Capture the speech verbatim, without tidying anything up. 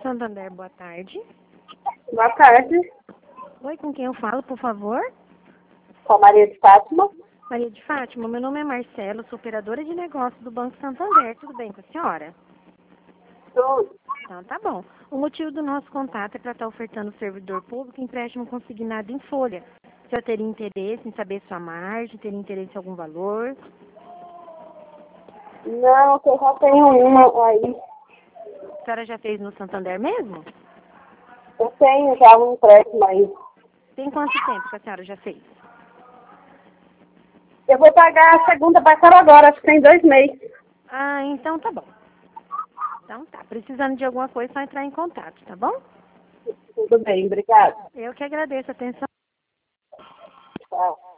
Santander, boa tarde. Boa tarde, Oi, com quem eu falo, por favor? sou Maria de Fátima. Maria de Fátima, meu nome é Marcelo, sou operadora de negócios do Banco Santander. Tudo bem com a senhora? Tudo. Então, tá bom. O motivo do nosso contato é para estar ofertando servidor público empréstimo consignado em folha. Já teria interesse em saber sua margem, teria interesse em algum valor? Não, que eu já tenho uma aí. A senhora já fez no Santander mesmo? Eu tenho já um empréstimo aí. Tem quanto tempo que a senhora já fez? Eu vou pagar a segunda parcela agora, acho que tem dois meses. Ah, então tá bom. Então tá. Precisando de alguma coisa, é só entrar em contato, tá bom? Tudo bem, obrigada. Eu que agradeço a atenção. Tchau.